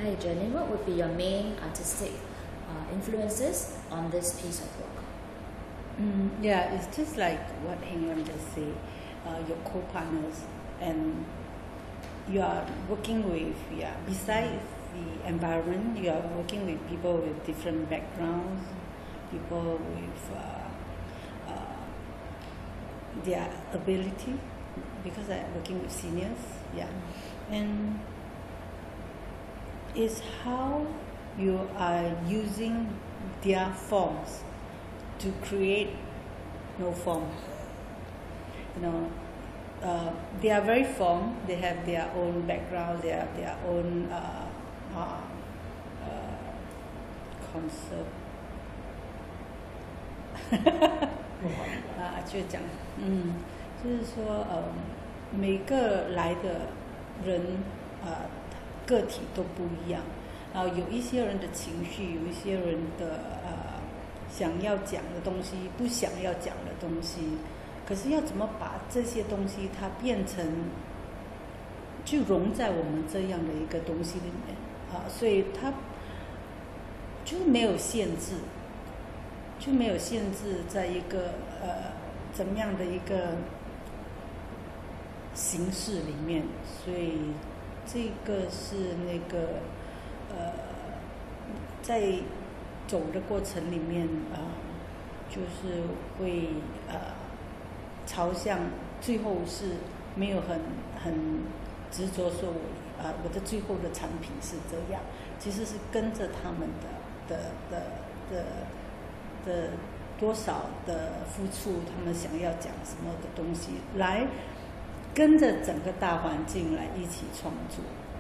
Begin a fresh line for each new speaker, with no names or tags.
Hi Jenny, what would be your main artistic influences on this piece of work?
Yeah, it's just like what Heng Yuan just said, your co-partners, and you are working with, besides the environment, you are working with people with different backgrounds, people with their ability, because I'm working with seniors, and it's how you are using their forms to create no form. They are very formed. They have their own background. They have their own concept. 就讲，就是说，每个来的人，个体都不一样。然后有一些人的情绪，有一些人的想要讲的东西，不想要讲的东西。可是要怎么把这些东西它变成，就融在我们这样的一个东西里面所以它就没有限制，在一个怎么样的一个形式里面，所以这个是那个在走的过程里面就是会朝向最后是没有很执着说我的最后的产品是这样，其实是跟着他们的多少的付出，他们想要讲什么的东西，来跟着整个大环境来一起创作。